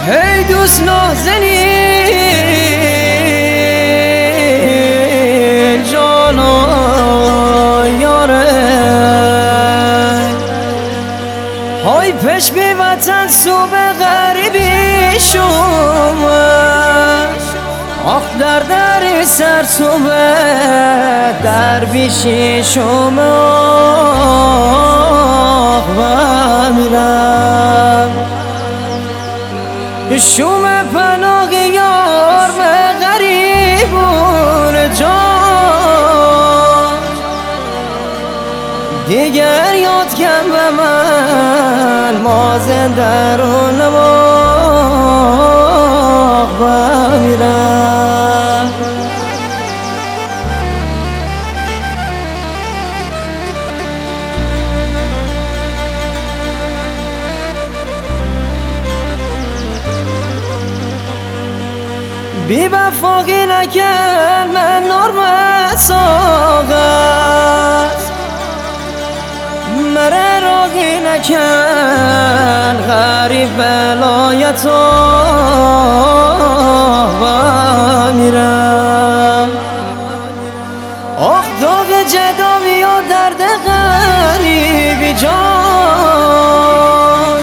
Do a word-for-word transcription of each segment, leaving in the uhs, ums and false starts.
هی دوست نازنین جانا یاره های پش بی وطن صبح غریبی شما آخ در در سر صبح در بیشی شما آخ بمیرم شوم پناه یار به غریبون جان دیگر یاد کم به من ما زنده رو نماغ بمیرم بی وفاقی نکن من نرمت ساغت مره راقی نکن غریب بلایت بمیرم آخ داغ جدامی و درد غریبی جان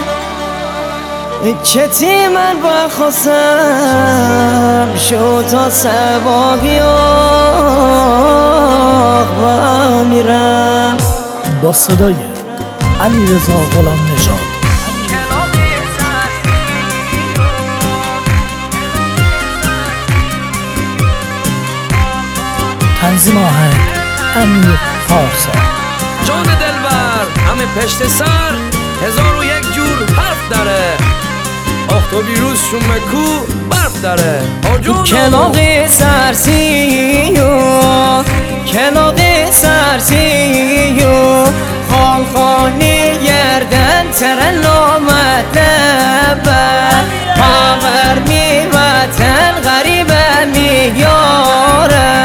کتی من بخواستم شو تا سباقی آخ بمیرم با صدای علیرضا غلام نژاد تنظیم آهنگ امیر پارسا جان دلبر همه پشت سر هزار و یک جور حرف داره آخ تو بیروز شومه کو برف داره کلاغ سرسیو کلاغ سرسیو خال خانی گردن ترنامت نبر پاور می وطن غریبه می یاره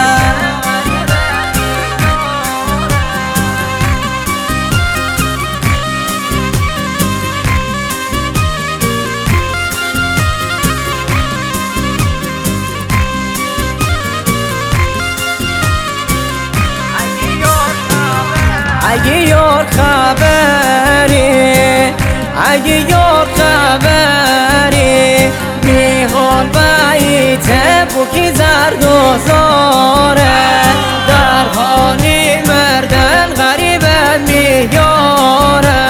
اگه یار خبری اگه یار خبری میخوان بایته بوکی زرد و زاره در خانی مردن غریبه میاره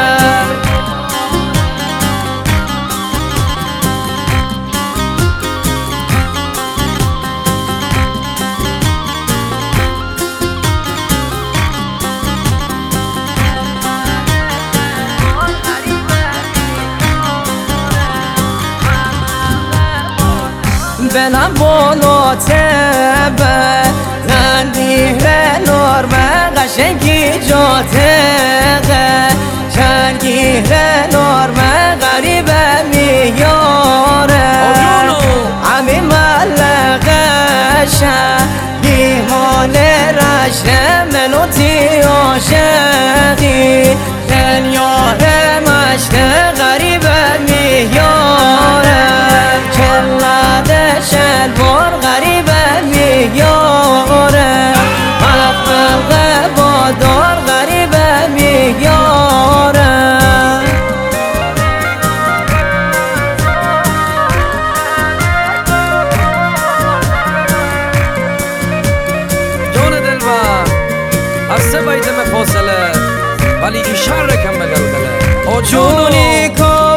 بلم بالا تبه نندیره نرمه قشنگی جاتقه شنگیره نرمه غریبه میاره امی ملقشه دیمانه رشنه منوتی عاشقی دنیاره مشته غریبه میاره شلوار غریبه میاره مفلقه بادار غریبه میاره جان دلبر از سه بیت فاصله ولی این شهر کم به گلگله جونی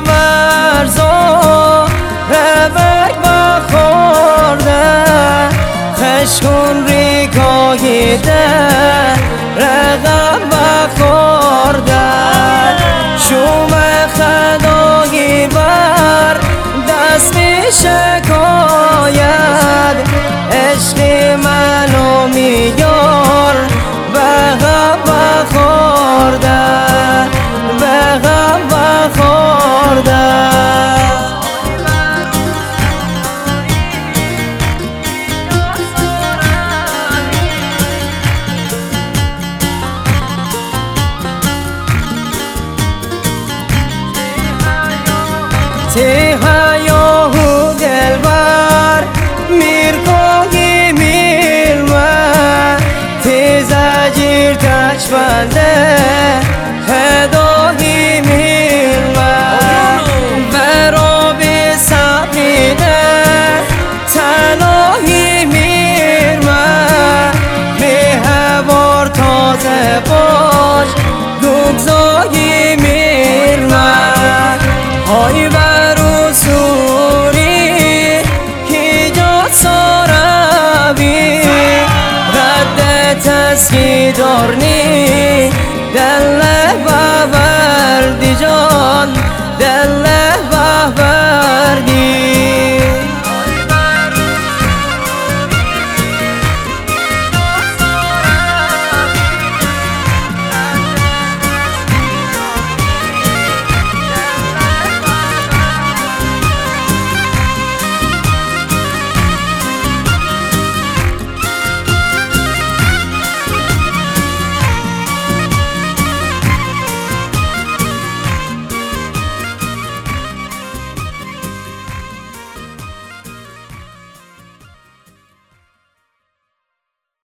کامرزا ربک بخورده خشکون ریکاییده رقم بخورده شوم خدایی بر دست می شکاید عشقی منو میار به غم بخورده به غم بخورده تی